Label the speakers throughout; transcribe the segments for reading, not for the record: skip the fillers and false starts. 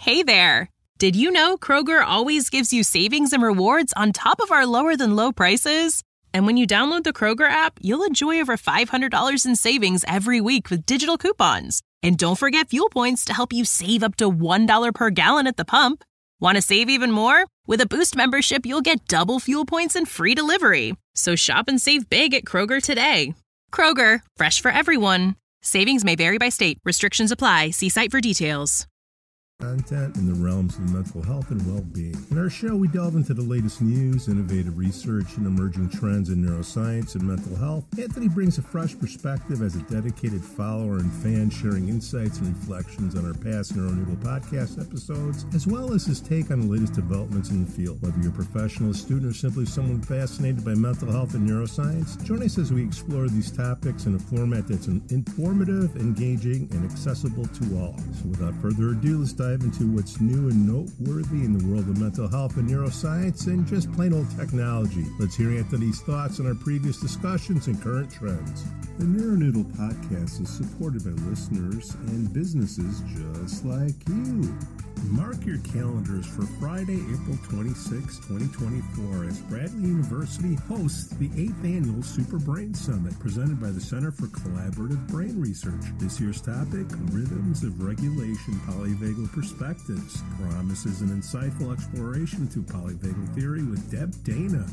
Speaker 1: Hey there! Did you know Kroger always gives you savings and rewards on top of our lower-than-low prices? And when you download the Kroger app, you'll enjoy over $500 in savings every week with digital coupons. And don't forget fuel points to help you save up to $1 per gallon at the pump. Want to save even more? With a Boost membership, you'll get double fuel points and free delivery. So shop and save big at Kroger today. Kroger, fresh for everyone. Savings may vary by state. Restrictions apply. See site for details.
Speaker 2: Content in the realms of mental health and well-being. In our show, we delve into the latest news, innovative research, and emerging trends in neuroscience and mental health. Anthony brings a fresh perspective as a dedicated follower and fan, sharing insights and reflections on our past NeuroNoodle podcast episodes, as well as his take on the latest developments in the field. Whether you're a professional, a student, or simply someone fascinated by mental health and neuroscience, join us as we explore these topics in a format that's informative, engaging, and accessible to all. So without further ado, let's dive into what's new and noteworthy in the world of mental health and neuroscience and just plain old technology. Let's hear Anthony's thoughts on our previous discussions and current trends. The NeuroNoodle podcast is supported by listeners and businesses just like you. Mark your calendars for Friday, April 26, 2024, as Bradley University hosts the 8th Annual Super Brain Summit, presented by the Center for Collaborative Brain Research. This year's topic, Rhythms of Regulation, Polyvagal Perspectives, promises an insightful exploration to polyvagal theory with Deb Dana,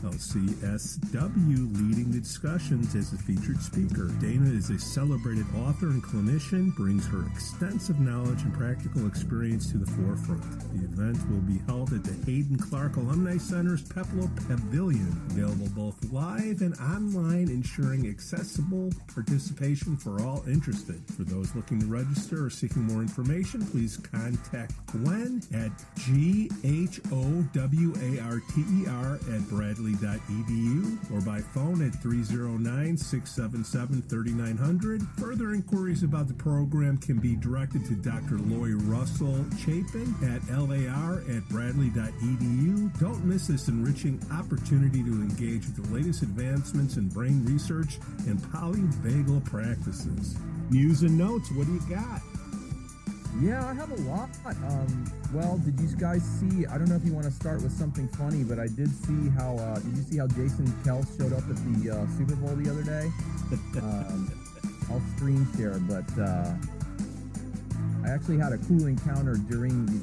Speaker 2: LCSW, leading the discussions as a featured speaker. Dana is a celebrated author and clinician, brings her extensive knowledge and practical experience to the forefront. The event will be held at the Hayden Clark Alumni Center's Peplo Pavilion, available both live and online, ensuring accessible participation for all interested. For those looking to register or seeking more information, please contact Gwen at GHOWARTER@bradley.edu or by phone at 309-677-3900. Further inquiries about the program can be directed to Dr. Lori Russell Chapin at lar@bradley.edu. Don't miss this enriching opportunity to engage with the latest advancements in brain research and polyvagal practices. News and notes, what do you got?
Speaker 3: Yeah, I have a lot. Well, did you guys see, I don't know if you want to start with something funny, but I did see how, did you see how Jason Kels showed up at the Super Bowl the other day? I'll screen share, but I actually had a cool encounter during the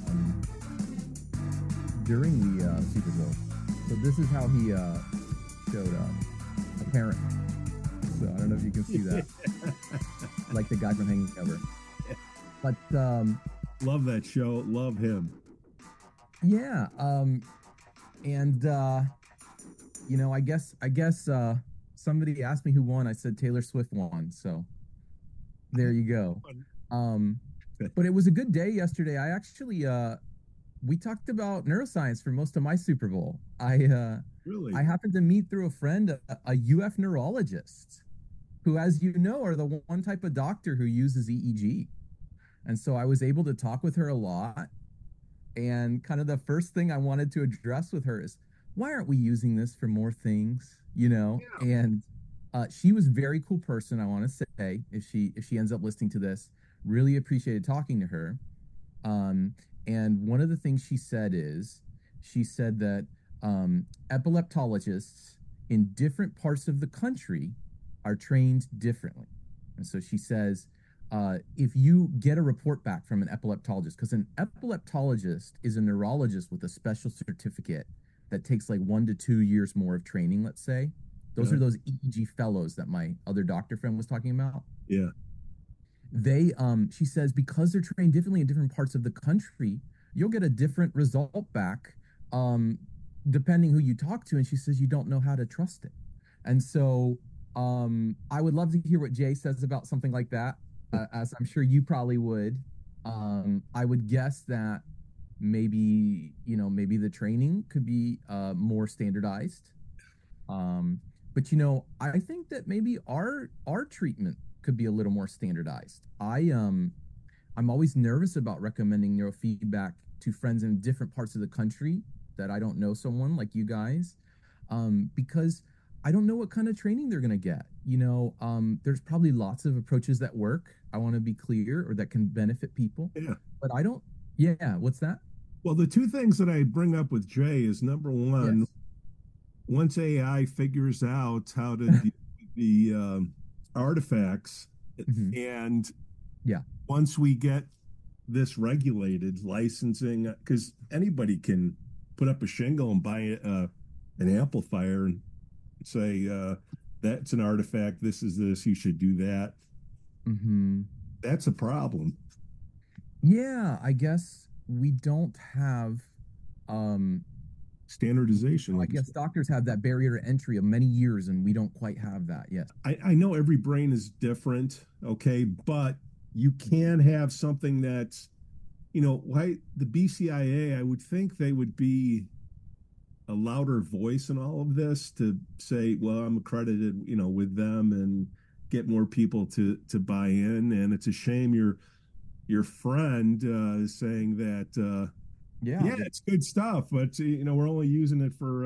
Speaker 3: Super Bowl. So this is how he showed up, apparently. So I don't know if you can see that. Like the guy from Hanging Cover. But
Speaker 2: love that show. Love him.
Speaker 3: Yeah. And you know, I guess somebody asked me who won. I said Taylor Swift won. So there you go. But it was a good day yesterday. I actually we talked about neuroscience for most of my Super Bowl.
Speaker 2: Really?
Speaker 3: I happened to meet through a friend a UF neurologist who, as you know, are the one type of doctor who uses EEG. And so I was able to talk with her a lot. And kind of the first thing I wanted to address with her is, why aren't we using this for more things? You know? Yeah. And she was a very cool person, I want to say, if she ends up listening to this. Really appreciated talking to her. And one of the things she said that epileptologists in different parts of the country are trained differently. And so she says, if you get a report back from an epileptologist, because an epileptologist is a neurologist with a special certificate that takes like 1 to 2 years more of training, let's say. Those are those EEG fellows that my other doctor friend was talking about.
Speaker 2: Yeah.
Speaker 3: They, she says, because they're trained differently in different parts of the country, you'll get a different result back, depending who you talk to. And she says, you don't know how to trust it. And so, I would love to hear what Jay says about something like that, as I'm sure you probably would. I would guess that maybe the training could be, more standardized. But, I think that maybe our treatment could be a little more standardized. I'm always nervous about recommending neurofeedback to friends in different parts of the country that I don't know someone like you guys, because I don't know what kind of training they're going to get. There's probably lots of approaches that work. I want to be clear, or that can benefit people.
Speaker 2: Yeah.
Speaker 3: But I don't Yeah, what's that?
Speaker 2: Well, the two things that I bring up with Jay is number one,
Speaker 3: Yes.
Speaker 2: once AI figures out how to deal with the artifacts,
Speaker 3: Hmm.
Speaker 2: and
Speaker 3: Yeah.
Speaker 2: once we get this regulated, licensing, because anybody can put up a shingle and buy an amplifier and say, that's an artifact, this is this, you should do that.
Speaker 3: Hmm.
Speaker 2: That's a problem.
Speaker 3: Yeah, I guess we don't have, um,
Speaker 2: Standardization,
Speaker 3: I
Speaker 2: like you
Speaker 3: guess
Speaker 2: said.
Speaker 3: doctors have that barrier to entry of many years, and we don't quite have that yet.
Speaker 2: I know every brain is different, okay, but you can have something that's, why the BCIA, I would think they would be a louder voice in all of this to say, well, I'm accredited, with them and get more people to buy in. And it's a shame your friend is saying that,
Speaker 3: Yeah,
Speaker 2: yeah, it's good stuff, but we're only using it for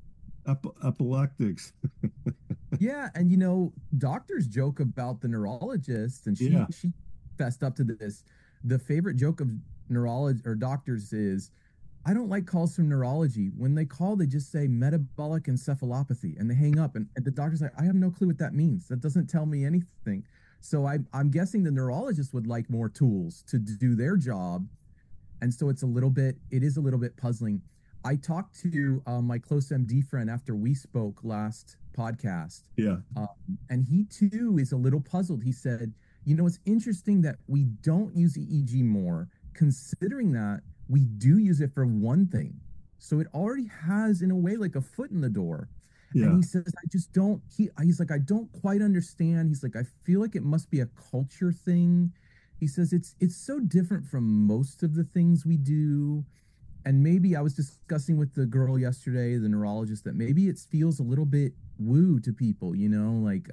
Speaker 2: epileptics.
Speaker 3: yeah, and doctors joke about the neurologist, and she
Speaker 2: Yeah,
Speaker 3: she fessed up to this. The favorite joke of neurology or doctors is, I don't like calls from neurology. When they call, they just say metabolic encephalopathy and they hang up. And the doctor's like, I have no clue what that means. That doesn't tell me anything. So I'm guessing the neurologist would like more tools to do their job. And so it is a little bit puzzling. I talked to my close MD friend after we spoke last podcast,
Speaker 2: yeah,
Speaker 3: um, and he too is a little puzzled. He said, it's interesting that we don't use EEG more, considering that we do use it for one thing. So it already has, in a way, like a foot in the door. And
Speaker 2: yeah,
Speaker 3: he says, I just don't, he's like, I don't quite understand. He's like, I feel like it must be a culture thing. He says, it's so different from most of the things we do. And maybe I was discussing with the girl yesterday, the neurologist, that maybe it feels a little bit woo to people, like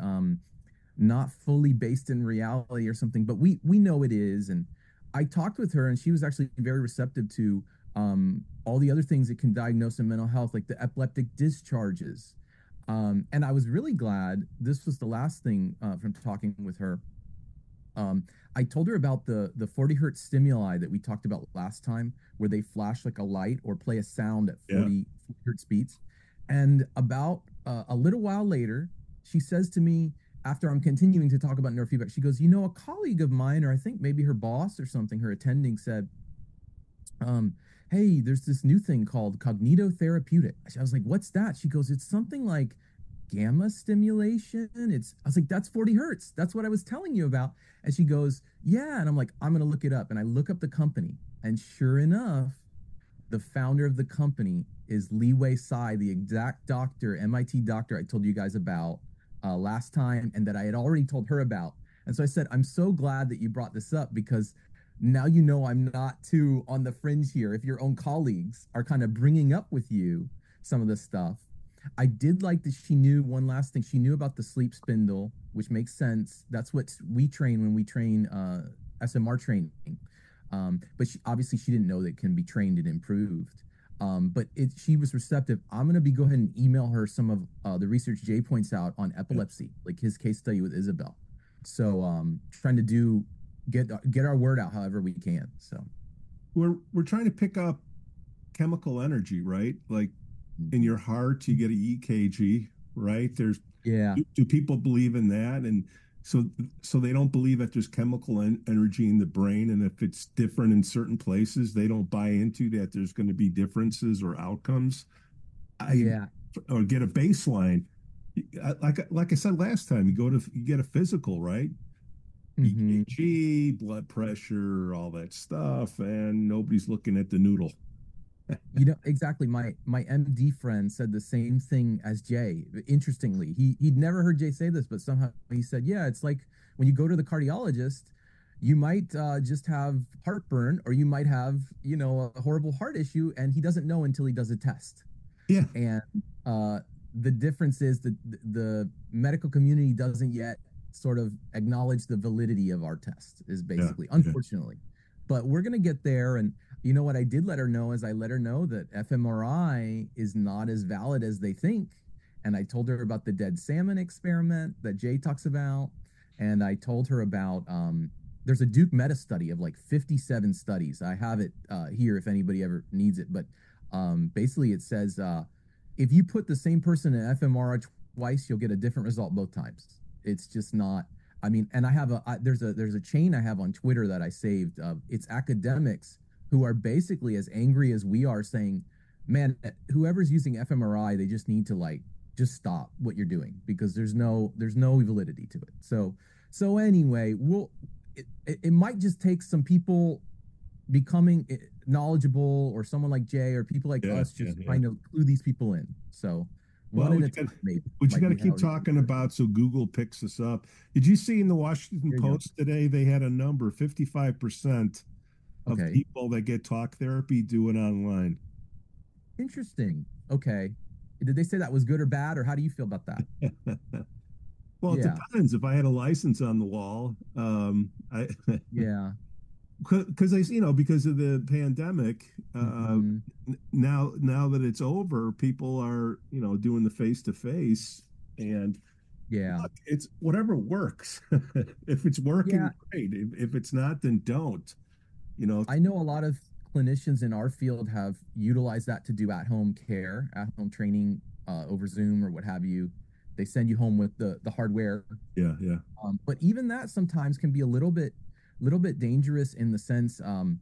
Speaker 3: not fully based in reality or something. But we know it is. And I talked with her, and she was actually very receptive to all the other things it can diagnose in mental health, like the epileptic discharges. And I was really glad. This was the last thing from talking with her. Um, I told her about the 40 hertz stimuli that we talked about last time, where they flash like a light or play a sound at
Speaker 2: yeah.
Speaker 3: 40 hertz beats. And about a little while later, she says to me, after I'm continuing to talk about neurofeedback, she goes, a colleague of mine, or I think maybe her boss or something, her attending said, um, hey, there's this new thing called cognitotherapeutic. I was like, what's that? She goes, it's something like gamma stimulation. I was like, that's 40 hertz. That's what I was telling you about. And she goes, yeah. And I'm like, I'm going to look it up. And I look up the company. And sure enough, the founder of the company is Lee Wei Tsai, the exact doctor, MIT doctor I told you guys about last time, and that I had already told her about. And so I said, I'm so glad that you brought this up, because now I'm not too on the fringe here. If your own colleagues are kind of bringing up with you some of this stuff, I did like that she knew one last thing. She knew about the sleep spindle, which makes sense. That's what we train when we train SMR training. But obviously she didn't know that it can be trained and improved. She was receptive. I'm going to go ahead and email her some of the research Jay points out on epilepsy, like his case study with Isabel. So trying to get our word out however we can. So
Speaker 2: We're trying to pick up chemical energy, right? Like in your heart, you get an EKG, right?
Speaker 3: yeah,
Speaker 2: Do people believe in that? And so they don't believe that there's chemical energy in the brain, and if it's different in certain places, they don't buy into that there's going to be differences or outcomes. I
Speaker 3: yeah.
Speaker 2: or get a baseline. Like I said last time, you get a physical, right?
Speaker 3: Hmm.
Speaker 2: EKG, blood pressure, all that stuff, and nobody's looking at the noodle.
Speaker 3: Exactly. My MD friend said the same thing as Jay. Interestingly, he'd never heard Jay say this, but somehow he said, "Yeah, it's like when you go to the cardiologist, you might just have heartburn, or you might have a horrible heart issue, and he doesn't know until he does a test."
Speaker 2: Yeah,
Speaker 3: And uh, the difference is that the medical community doesn't yet sort of acknowledge the validity of our test, is
Speaker 2: yeah,
Speaker 3: basically,
Speaker 2: yeah.
Speaker 3: unfortunately. But we're going to get there. And you know what I did let her know is I let her know that fMRI is not as valid as they think. And I told her about the dead salmon experiment that Jay talks about. And I told her about there's a Duke meta study of like 57 studies. I have it here if anybody ever needs it. But basically, it says if you put the same person in fMRI twice, you'll get a different result both times. It's just not. I mean, and there's a chain I have on Twitter that I saved. It's academics who are basically as angry as we are, saying, "Man, whoever's using fMRI, they just need to like just stop what you're doing because there's no validity to it." So anyway, it might just take some people becoming knowledgeable, or someone like Jay, or people like us just trying to clue these people in. So
Speaker 2: well, what you got to keep talking about so Google picks us up. Did you see in the Washington Post today they had a number 55% of people that get talk therapy do it online?
Speaker 3: Interesting. Okay. Did they say that was good or bad, or how do you feel about that?
Speaker 2: Well, it depends. If I had a license on the wall, because because of the pandemic, now that it's over, people are doing the face to face, and look, it's whatever works. If it's working, great. If it's not, then don't.
Speaker 3: I know a lot of clinicians in our field have utilized that to do at-home care, at-home training over Zoom or what have you. They send you home with the hardware.
Speaker 2: Yeah.
Speaker 3: But even that sometimes can be a little bit dangerous in the sense,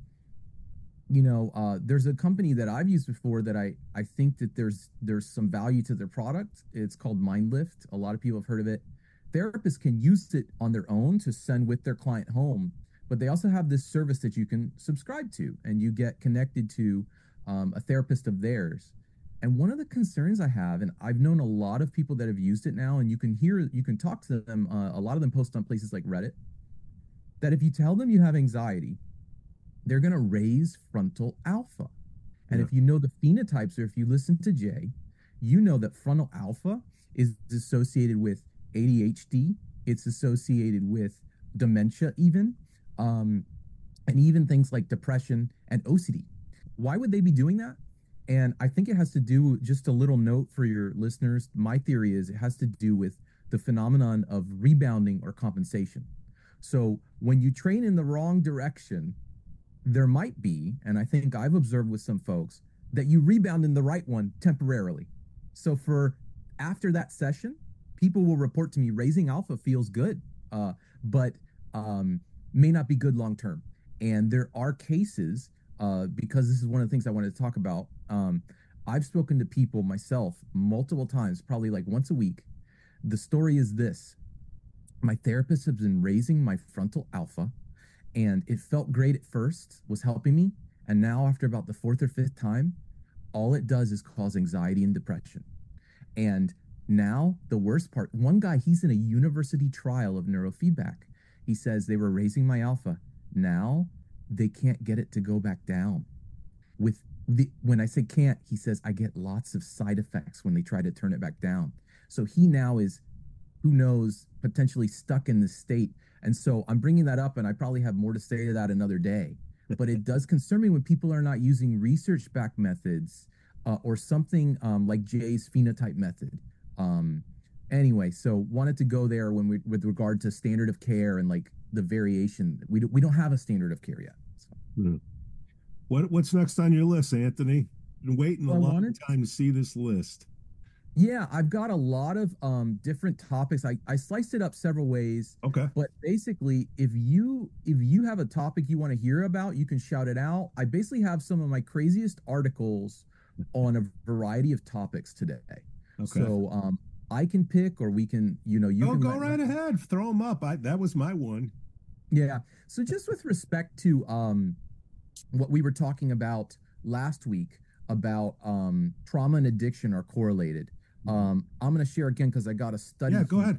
Speaker 3: there's a company that I've used before that I think that there's some value to their product. It's called MindLift. A lot of people have heard of it. Therapists can use it on their own to send with their client home, but they also have this service that you can subscribe to, and you get connected to a therapist of theirs. And one of the concerns I have, and I've known a lot of people that have used it now, and you can talk to them. A lot of them post on places like Reddit, that if you tell them you have anxiety, they're going to raise frontal alpha. And if you know the phenotypes, or if you listen to Jay, you know that frontal alpha is associated with ADHD. It's associated with dementia even, and even things like depression and OCD. Why would they be doing that? And I think it has to do, just a little note for your listeners, my theory is it has to do with the phenomenon of rebounding or compensation. So when you train in the wrong direction, there might be, and I think I've observed with some folks, that you rebound in the right one temporarily. So after that session, people will report to me, raising alpha feels good, but may not be good long term. And there are cases, because this is one of the things I wanted to talk about. I've spoken to people myself multiple times, probably like once a week. The story is this: my therapist has been raising my frontal alpha, and it felt great at first, was helping me. And now after about the fourth or fifth time, all it does is cause anxiety and depression. And now the worst part, one guy, he's in a university trial of neurofeedback. He says they were raising my alpha. Now they can't get it to go back down. When I say can't, he says I get lots of side effects when they try to turn it back down. So he now is, who knows, potentially stuck in this state. And so I'm bringing that up, and I probably have more to say to that another day. But it does concern me when people are not using research-backed methods or something like Jay's phenotype method. Anyway, so wanted to go there with regard to standard of care and like the variation. We don't have a standard of care yet. So.
Speaker 2: What's next on your list, Anthony? Been waiting a long time to see this list.
Speaker 3: Yeah, I've got a lot of different topics. I sliced it up several ways.
Speaker 2: Okay.
Speaker 3: But basically, if you have a topic you want to hear about, you can shout it out. I basically have some of my craziest articles on a variety of topics today. Okay. So I can pick, or we can, you can
Speaker 2: go right ahead. Throw them up. That was my one.
Speaker 3: Yeah. So just with respect to what we were talking about last week about trauma and addiction are correlated. I'm going to share again because I got a study.
Speaker 2: Yeah, go ahead.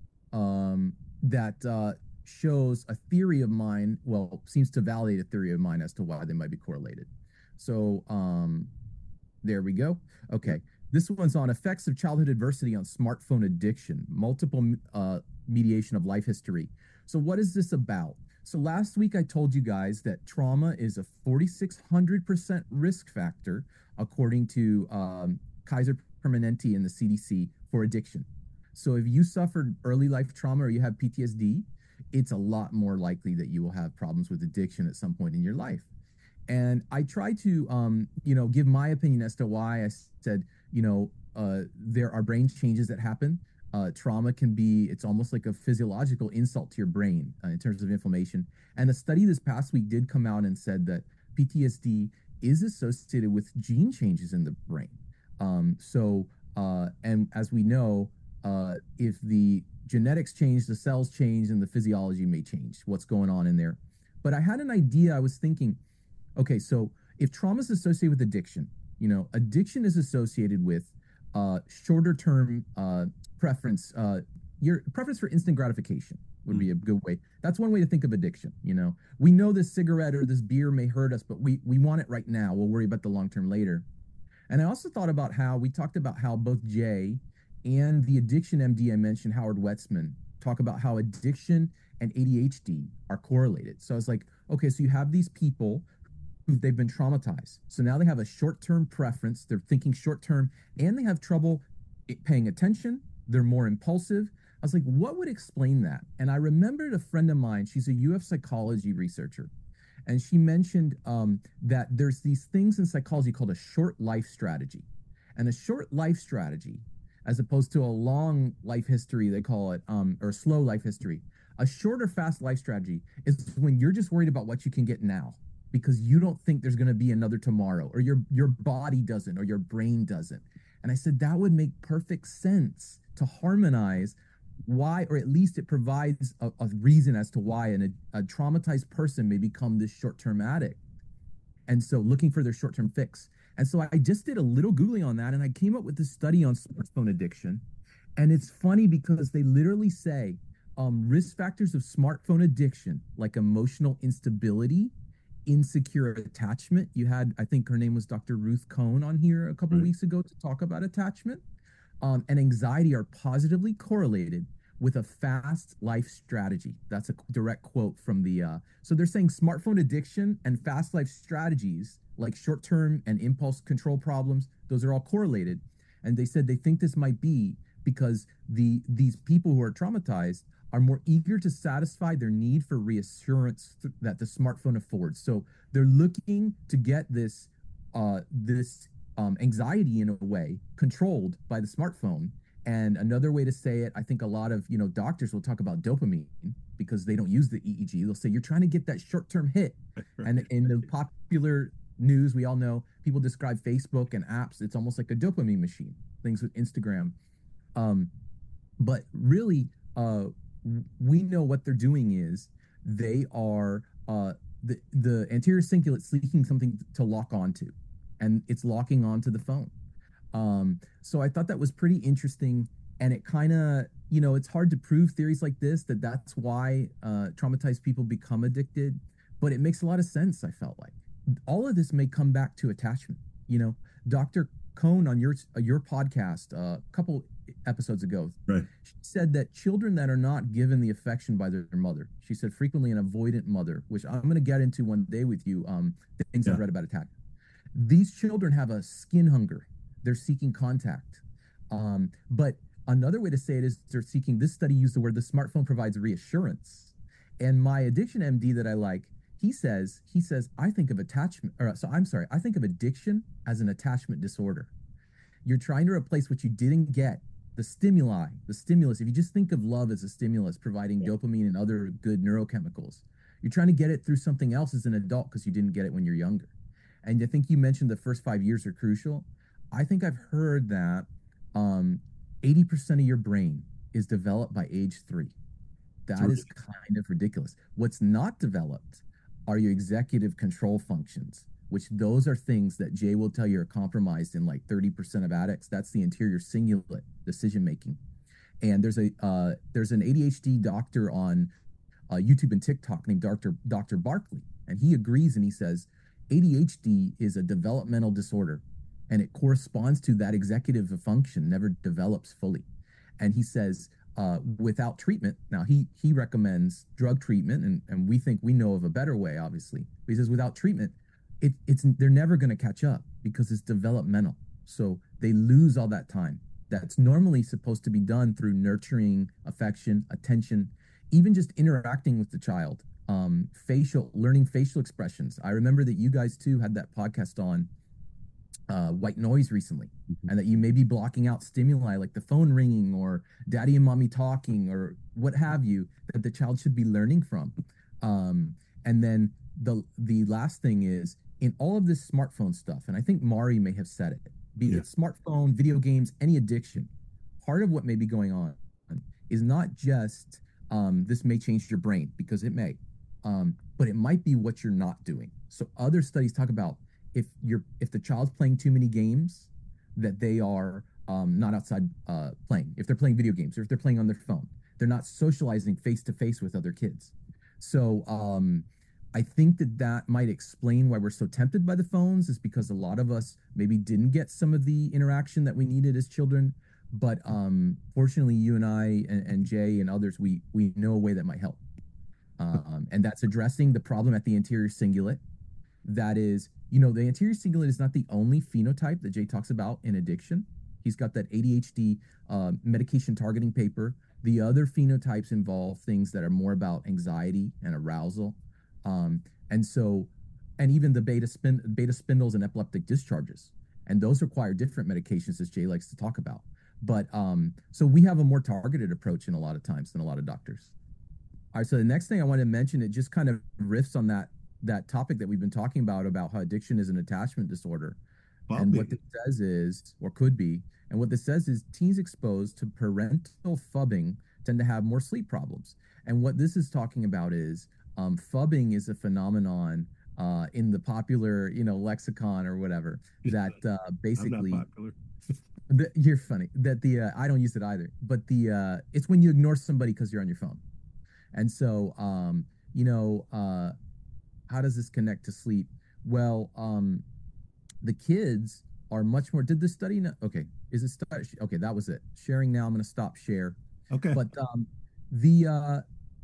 Speaker 3: That shows a theory of mine. Well, seems to validate a theory of mine as to why they might be correlated. So there we go. Okay. This one's on effects of childhood adversity on smartphone addiction, multiple mediation of life history. So what is this about? So last week I told you guys that trauma is a 4,600% risk factor, according to Kaiser Permanente and the CDC, for addiction. So if you suffered early life trauma or you have PTSD, it's a lot more likely that you will have problems with addiction at some point in your life. And I try to, give my opinion as to why. I said, there are brain changes that happen. Trauma can be, it's almost like a physiological insult to your brain in terms of inflammation. And a study this past week did come out and said that PTSD is associated with gene changes in the brain. And as we know, if the genetics change, the cells change, and the physiology may change what's going on in there. But I had an idea. I was thinking, okay, so if trauma is associated with addiction, addiction is associated with shorter term preference. Your preference for instant gratification would be a good way. That's one way to think of addiction. We know this cigarette or this beer may hurt us, but we want it right now. We'll worry about the long term later. And I also thought about how we talked about how both Jay and the addiction MD I mentioned, Howard Wetzman, talk about how addiction and ADHD are correlated. So I was like, okay, so you have these people they've been traumatized. So now they have a short-term preference. They're thinking short-term and they have trouble paying attention. They're more impulsive. I was like, what would explain that? And I remembered a friend of mine. She's a UF psychology researcher. And she mentioned that there's these things in psychology called a short life strategy. And a short life strategy, as opposed to a long life history, they call it, or slow life history. A short or fast life strategy is when you're just worried about what you can get now, because you don't think there's going to be another tomorrow, or your body doesn't, or your brain doesn't. And I said that would make perfect sense to harmonize why, or at least it provides a reason as to why a traumatized person may become this short-term addict. And so looking for their short-term fix. And so I just did a little Googling on that, and I came up with this study on smartphone addiction. And it's funny because they literally say risk factors of smartphone addiction, like emotional instability, insecure attachment. You had, I think her name was Dr. Ruth Cohn on here a couple of weeks ago to talk about attachment. And anxiety are positively correlated with a fast life strategy. That's a direct quote from the, so they're saying smartphone addiction and fast life strategies, like short-term and impulse control problems, those are all correlated. And they said they think this might be because these people who are traumatized are more eager to satisfy their need for reassurance that the smartphone affords. So they're looking to get this anxiety in a way controlled by the smartphone. And another way to say it, I think a lot of doctors will talk about dopamine because they don't use the EEG. They'll say you're trying to get that short-term hit. And in the popular news, we all know people describe Facebook and apps. It's almost like a dopamine machine. Things with Instagram, but really, we know what they're doing is they are the anterior cingulate seeking something to lock onto, and it's locking onto the phone. So I thought that was pretty interesting, and it kind of, it's hard to prove theories like this, that's why traumatized people become addicted, but it makes a lot of sense. I felt like all of this may come back to attachment. Dr. Cohn on your podcast a couple episodes ago, right, she said that children that are not given the affection by their mother, she said frequently an avoidant mother, which I'm going to get into one day with you, the things I've read about attachment. These children have a skin hunger. They're seeking contact. But another way to say it is they're seeking, this study used the word, the smartphone provides reassurance. And my addiction MD that I like, he says, I think of I think of addiction as an attachment disorder. You're trying to replace what you didn't get, the stimulus. If you just think of love as a stimulus, providing dopamine and other good neurochemicals, you're trying to get it through something else as an adult because you didn't get it when you're younger. And I think you mentioned the first 5 years are crucial. I think I've heard that 80% of your brain is developed by age 3. That is kind of ridiculous. What's not developed are your executive control functions, which those are things that Jay will tell you are compromised in like 30% of addicts. That's the anterior cingulate decision making. And there's an ADHD doctor on YouTube and TikTok named Dr. Barkley, and he agrees, and he says ADHD is a developmental disorder, and it corresponds to that executive function never develops fully. And he says without treatment, now he recommends drug treatment, and we think we know of a better way, obviously. But he says without treatment, they're never going to catch up because it's developmental. So they lose all that time that's normally supposed to be done through nurturing, affection, attention. even just interacting with the child, learning facial expressions. I remember that you guys too had that podcast on white noise recently, and that you may be blocking out stimuli like the phone ringing or daddy and mommy talking or what have you, that the child should be learning from. And then the last thing is, in all of this smartphone stuff, and I think Mari may have said it, be it smartphone, video games, any addiction, part of what may be going on is not just this may change your brain, because it may, but it might be what you're not doing. So other studies talk about if the child's playing too many games, that they are not outside playing. If they're playing video games or if they're playing on their phone, they're not socializing face to face with other kids. So I think that might explain why we're so tempted by the phones, is because a lot of us maybe didn't get some of the interaction that we needed as children. But fortunately, you and I and Jay and others, we know a way that might help. And that's addressing the problem at the anterior cingulate. That is, the anterior cingulate is not the only phenotype that Jay talks about in addiction. He's got that ADHD medication targeting paper. The other phenotypes involve things that are more about anxiety and arousal. And even the beta spindles and epileptic discharges. And those require different medications, as Jay likes to talk about. But so we have a more targeted approach in a lot of times than a lot of doctors. All right, so the next thing I want to mention, it just kind of riffs on that topic that we've been talking about how addiction is an attachment disorder. And what this says is, or could be, and what this says is teens exposed to parental phubbing tend to have more sleep problems. And what this is talking about is phubbing is a phenomenon in the popular, lexicon or whatever, that basically...
Speaker 2: I'm not popular.
Speaker 3: You're funny. That I don't use it either, but it's when you ignore somebody because you're on your phone. And so, how does this connect to sleep? Well, the kids are much more. Did this study? Okay, is it study? Okay, that was it. Sharing now. I'm going to stop share.
Speaker 2: Okay.
Speaker 3: But the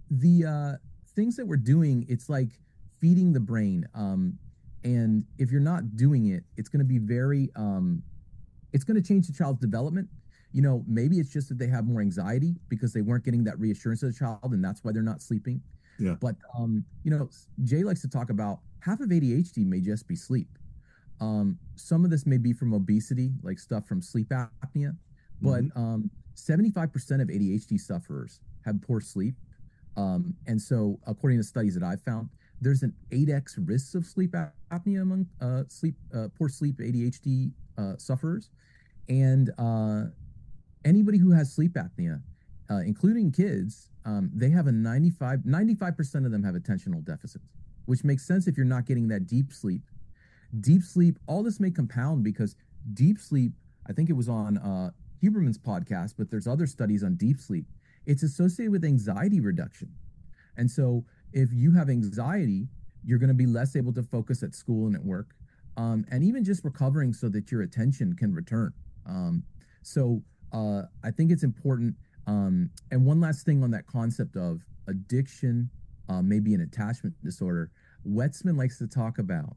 Speaker 3: things that we're doing, it's like feeding the brain. And if you're not doing it, it's going to be very. It's going to change the child's development. Maybe it's just that they have more anxiety because they weren't getting that reassurance of the child, and that's why they're not sleeping.
Speaker 2: Yeah.
Speaker 3: But, Jay likes to talk about half of ADHD may just be sleep. Some of this may be from obesity, like stuff from sleep apnea, but 75% of ADHD sufferers have poor sleep. And so according to studies that I've found, there's an 8x risk of sleep apnea among poor sleep ADHD sufferers. And anybody who has sleep apnea, including kids, they have 95% of them have attentional deficits, which makes sense if you're not getting that deep sleep. Deep sleep, all this may compound because deep sleep, I think it was on Huberman's podcast, but there's other studies on deep sleep. It's associated with anxiety reduction. And so if you have anxiety, you're going to be less able to focus at school and at work. And even just recovering so that your attention can return. So I think it's important. And one last thing on that concept of addiction, maybe an attachment disorder, Wetzman likes to talk about.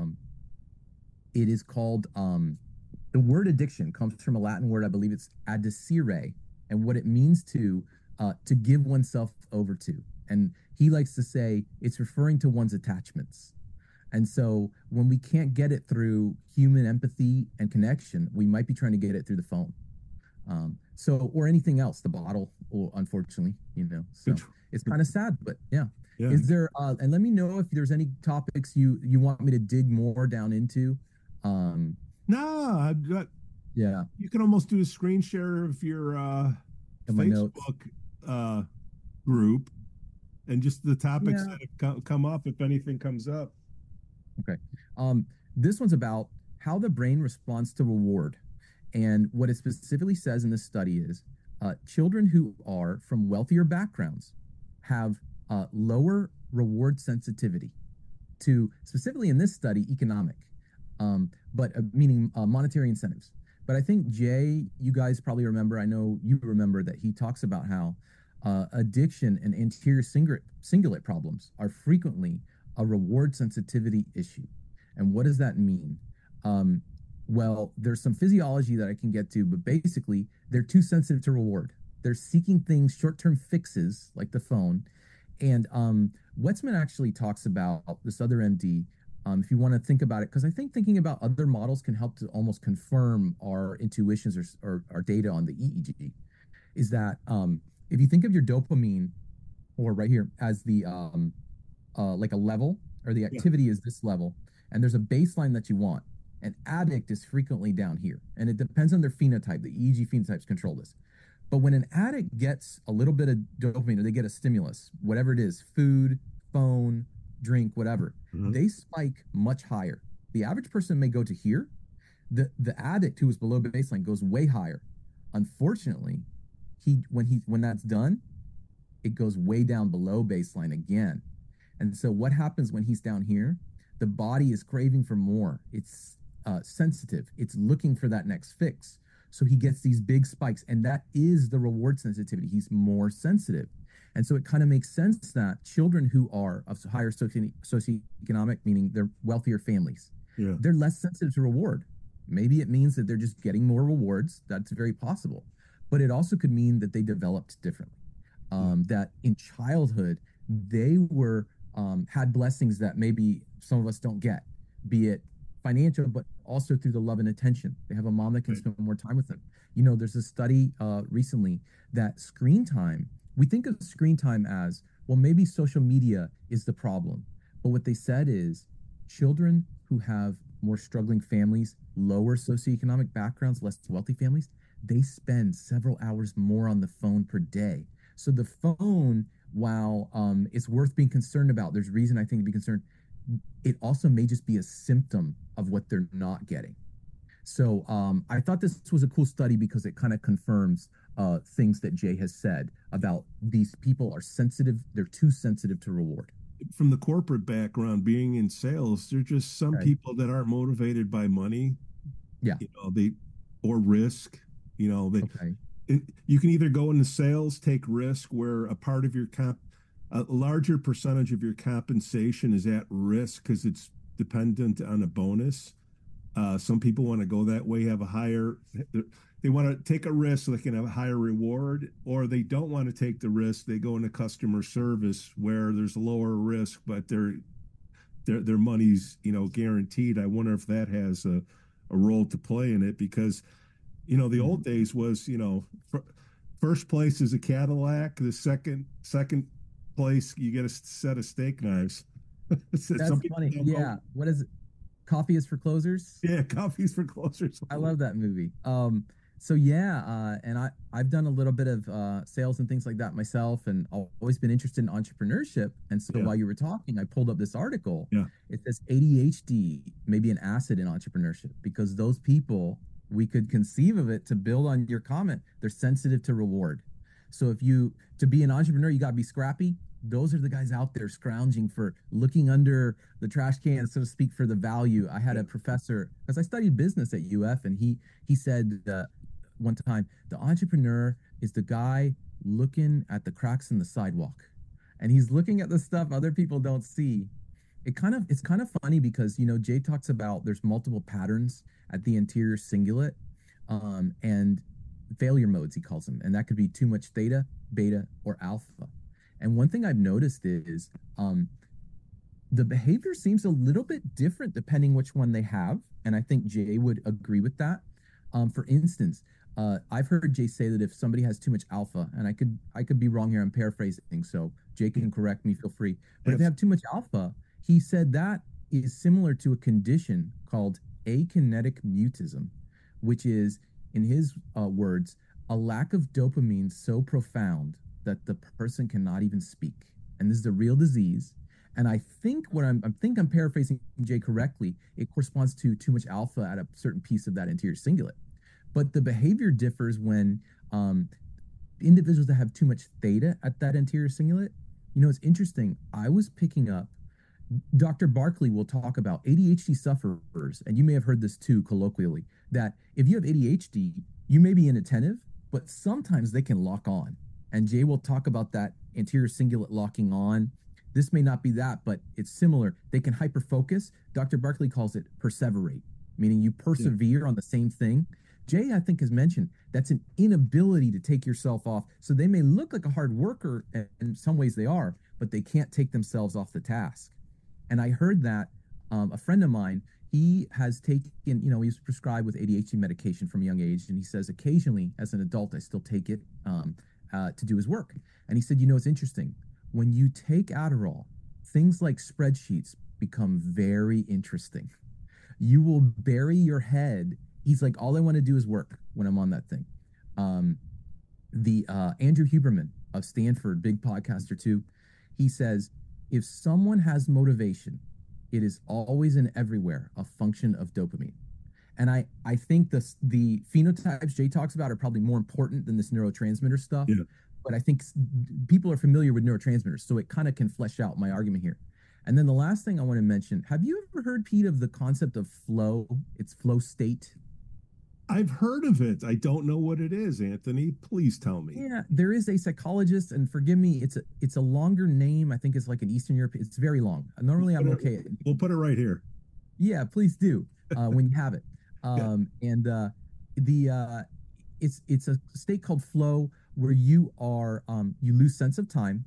Speaker 3: It is called, the word addiction comes from a Latin word, I believe it's addicere, and what it means to give oneself over to. And he likes to say it's referring to one's attachments. And so when we can't get it through human empathy and connection, we might be trying to get it through the phone. Or anything else, the bottle, or unfortunately, so it's kind of sad, but yeah. Is there, and let me know if there's any topics you want me to dig more down into.
Speaker 2: No, I've got, you can almost do a screen share of your Facebook group and just the topics that have come up, if anything comes up.
Speaker 3: Okay. This one's about how the brain responds to reward. And what it specifically says in this study is children who are from wealthier backgrounds have lower reward sensitivity to, specifically in this study, economic, but meaning monetary incentives. But I think, Jay, you guys probably remember, I know you remember, that he talks about how addiction and anterior cingulate problems are frequently a reward sensitivity issue. And what does that mean? Well, there's some physiology that I can get to, but basically they're too sensitive to reward. They're seeking things, short-term fixes like the phone. And Wetzman actually talks about this other MD. If you want to think about it, because I think thinking about other models can help to almost confirm our intuitions or our data on the EEG. Is that if you think of your dopamine, or right here as the like a level, or the activity is this level, and there's a baseline that you want. An addict is frequently down here, and it depends on their phenotype. The EEG phenotypes control this. But when an addict gets a little bit of dopamine, or they get a stimulus, whatever it is, food, phone, drink, whatever, they spike much higher. The average person may go to here. The addict who is below baseline goes way higher. Unfortunately, when that's done, it goes way down below baseline again. And so what happens when he's down here? The body is craving for more. It's sensitive. It's looking for that next fix. So he gets these big spikes, and that is the reward sensitivity. He's more sensitive. And so it kind of makes sense that children who are of higher socioeconomic, meaning they're wealthier families, they're less sensitive to reward. Maybe it means that they're just getting more rewards. That's very possible. But it also could mean that they developed differently, that in childhood, they were had blessings that maybe some of us don't get, be it financial, but also through the love and attention. They have a mom that can spend more time with them. You know, there's a study recently that screen time, we think of screen time as, well, maybe social media is the problem. But what they said is children who have more struggling families, lower socioeconomic backgrounds, less wealthy families, they spend several hours more on the phone per day. So the phone, while it's worth being concerned about, there's reason I think to be concerned, it also may just be a symptom of what they're not getting. So I thought this was a cool study because it kind of confirms things that Jay has said about these people are sensitive. They're too sensitive to reward.
Speaker 2: From the corporate background, being in sales, there's just some people that aren't motivated by money.
Speaker 3: Yeah.
Speaker 2: You know, or risk, you know, you can either go into sales, take risk where a part of your a larger percentage of your compensation is at risk because it's dependent on a bonus. Some people want to go that way, have a higher, they want to take a risk so they can have a higher reward, or they don't want to take the risk. They go into customer service where there's lower risk, but their money's, you know, guaranteed. I wonder if that has a role to play in it, because, you know, the old days was, you know, first place is a Cadillac, the second place you get a set of steak knives.
Speaker 3: That's funny. Yeah. What is it? Coffee is for closers.
Speaker 2: Yeah, coffee is for closers.
Speaker 3: I love that movie. So yeah, and I've done a little bit of sales and things like that myself, and I've always been interested in entrepreneurship. And so while you were talking, I pulled up this article. Yeah. It says ADHD may be an asset in entrepreneurship, because those people, we could conceive of it to build on your comment, they're sensitive to reward. So to be an entrepreneur, you got to be scrappy. Those are the guys out there scrounging for, looking under the trash can, so to speak, for the value. I had a professor, because I studied business at UF, and he said one time, the entrepreneur is the guy looking at the cracks in the sidewalk, and he's looking at the stuff other people don't see. It's kind of funny because, you know, Jay talks about there's multiple patterns at the anterior cingulate, and failure modes, he calls them, and that could be too much theta, beta, or alpha. And one thing I've noticed is the behavior seems a little bit different depending which one they have. And I think Jay would agree with that. For instance, I've heard Jay say that if somebody has too much alpha, and I could be wrong here, I'm paraphrasing, so Jay can correct me, feel free. But if they have too much alpha, he said that is similar to a condition called akinetic mutism, which is, in his words, a lack of dopamine so profound that the person cannot even speak. And this is a real disease. And I think I'm paraphrasing Jay correctly, it corresponds to too much alpha at a certain piece of that anterior cingulate. But the behavior differs when individuals that have too much theta at that anterior cingulate. You know, it's interesting. I was picking up, Dr. Barkley will talk about ADHD sufferers, and you may have heard this too colloquially, that if you have ADHD, you may be inattentive, but sometimes they can lock on. And Jay will talk about that anterior cingulate locking on. This may not be that, but it's similar. They can hyperfocus. Dr. Barkley calls it perseverate, meaning you persevere on the same thing. Jay, I think, has mentioned That's an inability to take yourself off. So they may look like a hard worker, and in some ways they are, but they can't take themselves off the task. And I heard that a friend of mine, he has taken, he's prescribed with ADHD medication from a young age. And he says, occasionally as an adult, I still take it to do his work. And he said, it's interesting. When you take Adderall, things like spreadsheets become very interesting. You will bury your head. He's like, all I want to do is work when I'm on that thing. The Andrew Huberman of Stanford, big podcaster too, he says, if someone has motivation, it is always and everywhere a function of dopamine. And I think the phenotypes Jay talks about are probably more important than this neurotransmitter stuff. Yeah. But I think people are familiar with neurotransmitters, so it kind of can flesh out my argument here. And then the last thing I want to mention, have you ever heard, Pete, of the concept of flow? It's flow state.
Speaker 2: I've heard of it. I don't know what it is, Anthony. Please tell me.
Speaker 3: Yeah, there is a psychologist, and forgive me, it's a longer name. I think it's like an Eastern European. It's very long. Normally, I'm okay.
Speaker 2: We'll put it right here.
Speaker 3: Yeah, please do when you have it. And it's a state called flow where you are you lose sense of time.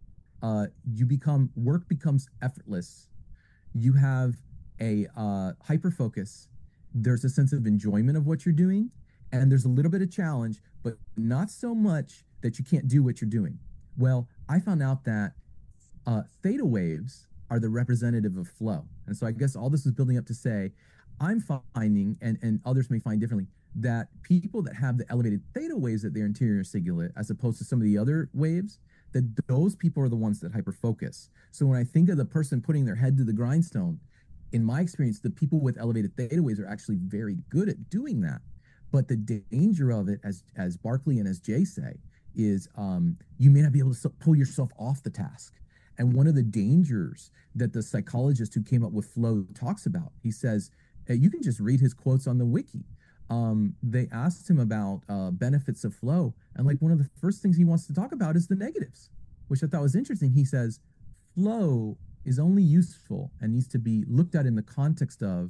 Speaker 3: Work becomes effortless. You have a hyper focus. There's a sense of enjoyment of what you're doing, and there's a little bit of challenge, but not so much that you can't do what you're doing. Well, I found out that theta waves are the representative of flow. And so I guess all this is building up to say, I'm finding, and others may find differently, that people that have the elevated theta waves at their interior cingulate, as opposed to some of the other waves, that those people are the ones that hyperfocus. So when I think of the person putting their head to the grindstone, in my experience, the people with elevated theta waves are actually very good at doing that. But the danger of it, as Barkley and as Jay say, is you may not be able to pull yourself off the task. And one of the dangers that the psychologist who came up with flow talks about, he says, you can just read his quotes on the wiki. They asked him about benefits of flow. And like one of the first things he wants to talk about is the negatives, which I thought was interesting. He says, flow is only useful and needs to be looked at in the context of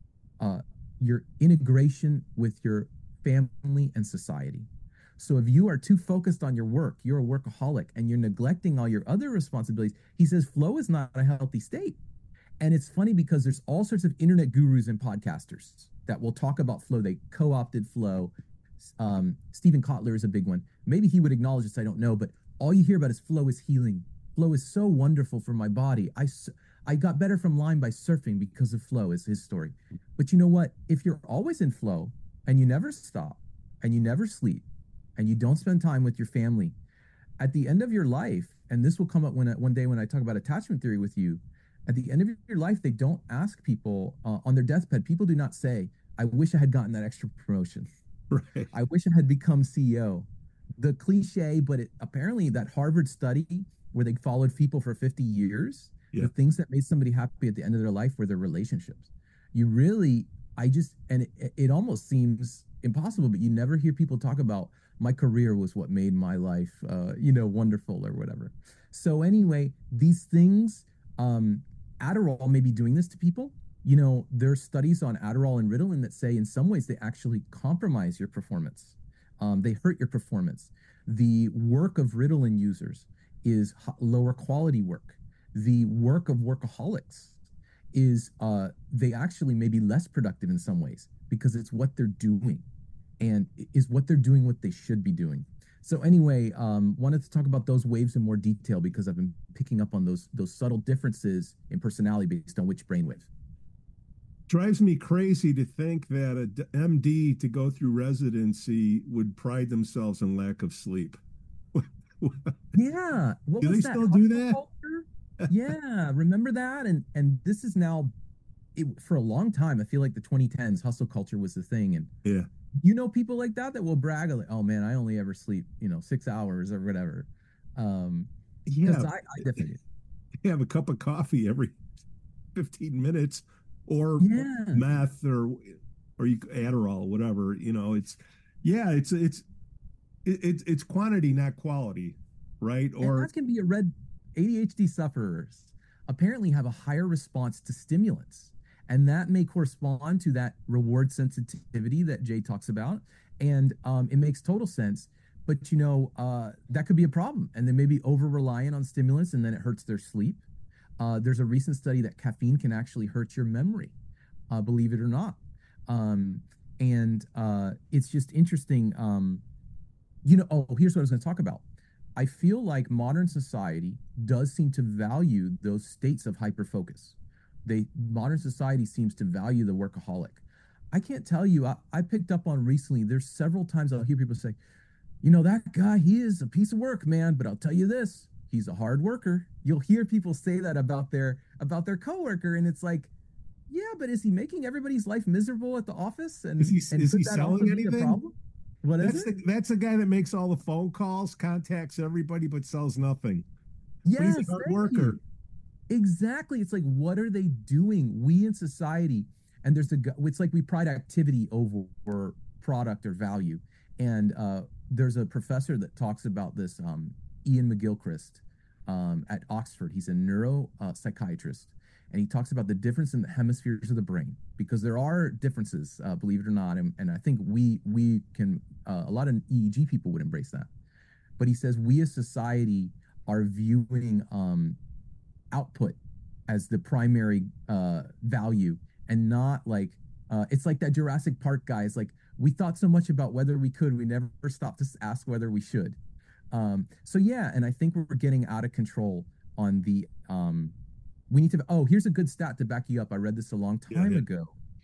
Speaker 3: your integration with your family and society. So if you are too focused on your work, you're a workaholic, and you're neglecting all your other responsibilities, he says flow is not a healthy state. And it's funny because there's all sorts of internet gurus and podcasters that will talk about flow. They co-opted flow. Stephen Kotler is a big one. Maybe he would acknowledge this, I don't know, but all you hear about is flow is healing. Flow is so wonderful for my body. I got better from Lyme by surfing because of flow, is his story. But you know what? If you're always in flow and you never stop and you never sleep and you don't spend time with your family, at the end of your life, and this will come up one day when I talk about attachment theory with you, at the end of your life, they don't ask people on their deathbed. People do not say, I wish I had gotten that extra promotion.
Speaker 2: Right.
Speaker 3: I wish I had become CEO. The cliche, but apparently that Harvard study where they followed people for 50 years, the things that made somebody happy at the end of their life were their relationships. It almost seems impossible, but you never hear people talk about my career was what made my life, wonderful or whatever. So anyway, these things, Adderall may be doing this to people. There's studies on Adderall and Ritalin that say in some ways they actually compromise your performance. They hurt your performance. The work of Ritalin users is lower quality work. The work of workaholics is they actually may be less productive in some ways because it's what they're doing, and is what they're doing what they should be doing. So anyway, wanted to talk about those waves in more detail because I've been picking up on those subtle differences in personality based on which brainwave.
Speaker 2: Drives me crazy to think that an MD to go through residency would pride themselves on lack of sleep.
Speaker 3: Yeah.
Speaker 2: Do they still do that?
Speaker 3: Yeah. Remember that? And this is now, for a long time, I feel like the 2010s hustle culture was the thing. And people like that will brag like, oh man, I only ever sleep, 6 hours or whatever. I definitely
Speaker 2: have a cup of coffee every 15 minutes or meth or you Adderall, whatever, it's quantity, not quality, right?
Speaker 3: Or that can be ADHD sufferers apparently have a higher response to stimulants. And that may correspond to that reward sensitivity that Jay talks about. And it makes total sense. But that could be a problem. And they may be over reliant on stimulants, and then it hurts their sleep. There's a recent study that caffeine can actually hurt your memory, believe it or not. And it's just interesting. Here's what I was going to talk about. I feel like modern society does seem to value those states of hyperfocus. Modern society seems to value the workaholic. I can't tell you, I picked up on recently, there's several times I'll hear people say, that guy, he is a piece of work, man, but I'll tell you this, he's a hard worker. You'll hear people say that about their coworker, and it's like, yeah, but is he making everybody's life miserable at the office? And
Speaker 2: is he selling anything?
Speaker 3: What is it?
Speaker 2: That's the guy that makes all the phone calls, contacts everybody, but sells nothing.
Speaker 3: Yes,
Speaker 2: but he's a hard worker.
Speaker 3: Exactly. It's like, what are they doing? We in society, and it's like we pride activity over product or value. And there's a professor that talks about this, Ian McGilchrist at Oxford. He's a neuropsychiatrist. And he talks about the difference in the hemispheres of the brain, because there are differences, believe it or not. And I think we can, a lot of EEG people would embrace that. But he says we as society are viewing output as the primary value, and not like, it's like that Jurassic Park guy. It's like, we thought so much about whether we could, we never stopped to ask whether we should. So yeah, and I think we're getting out of control on the, we need to, here's a good stat to back you up. I read this a long time ago.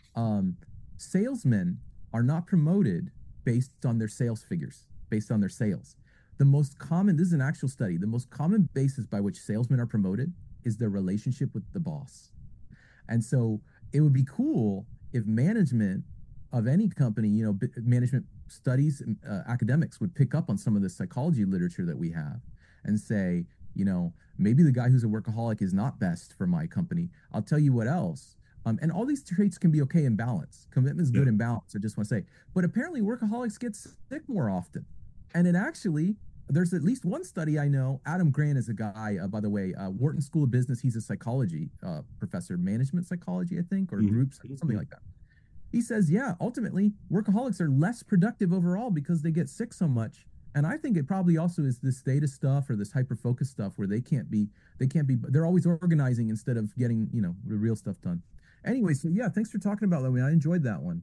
Speaker 3: Salesmen are not promoted based on their sales figures, based on their sales. The most common, this is an actual study, the most common basis by which salesmen are promoted is their relationship with the boss. And so it would be cool if management of any company, management studies, academics would pick up on some of the psychology literature that we have and say, maybe the guy who's a workaholic is not best for my company. I'll tell you what else. And all these traits can be okay in balance. Commitment is good in balance, I just want to say. But apparently workaholics get sick more often. And it actually, there's at least one study I know. Adam Grant is a guy, by the way, Wharton School of Business. He's a psychology professor, management psychology, I think, or groups, something like that. He says, yeah, ultimately, workaholics are less productive overall because they get sick so much. And I think it probably also is this theta stuff or this hyper-focus stuff where they're always organizing instead of getting, the real stuff done. Anyway, so yeah, thanks for talking about that. I enjoyed that one.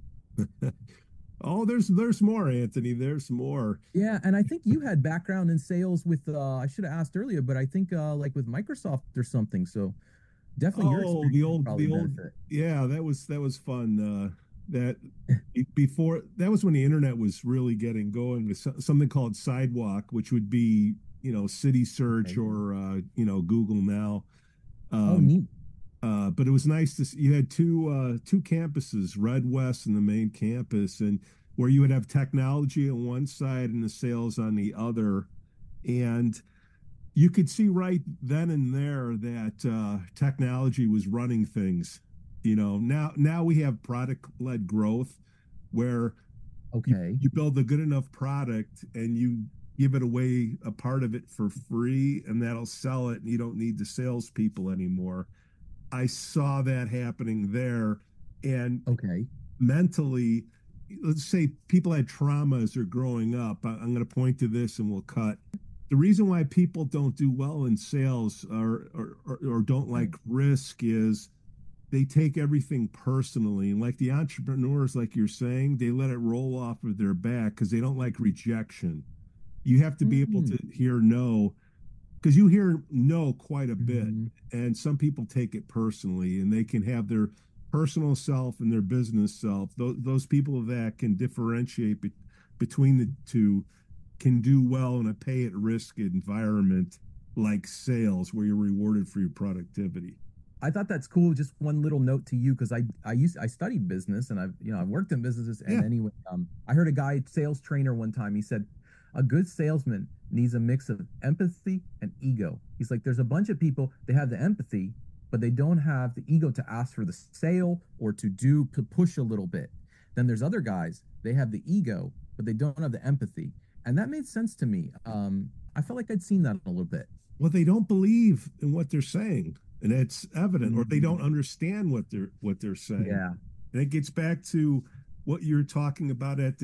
Speaker 2: Oh, there's more, Anthony. There's more.
Speaker 3: Yeah, and I think you had background in sales with, I should have asked earlier, but I think like with Microsoft or something. So definitely your experience.
Speaker 2: the old, yeah, that was fun. That before, that was when the internet was really getting going, with something called Sidewalk, which would be City Search or Google Now.
Speaker 3: Neat.
Speaker 2: But it was nice to see, you had two campuses, Red West and the main campus, and where you would have technology on one side and the sales on the other, and you could see right then and there that technology was running things. Now we have product-led growth where you build a good enough product and you give it away, a part of it for free, and that'll sell it, and you don't need the salespeople anymore. I saw that happening there. And mentally, let's say people had trauma as they're growing up. I'm going to point to this and we'll cut. The reason why people don't do well in sales or don't like risk is they take everything personally. And like the entrepreneurs, like you're saying, they let it roll off of their back because they don't like rejection. You have to be able to hear no, because you hear no quite a bit. And some people take it personally, and they can have their personal self and their business self. Those people that can differentiate between the two can do well in a pay-at-risk environment like sales, where you're rewarded for your productivity.
Speaker 3: I thought that's cool. Just one little note to you, because I studied business, and I've worked in businesses. And anyway, I heard a guy, sales trainer, one time. He said a good salesman needs a mix of empathy and ego. He's like, there's a bunch of people, they have the empathy, but they don't have the ego to ask for the sale or to push a little bit. Then there's other guys, they have the ego, but they don't have the empathy. And that made sense to me. I felt like I'd seen that a little bit.
Speaker 2: Well, they don't believe in what they're saying, and it's evident, or they don't understand what they're saying.
Speaker 3: Yeah.
Speaker 2: And it gets back to what you're talking about at the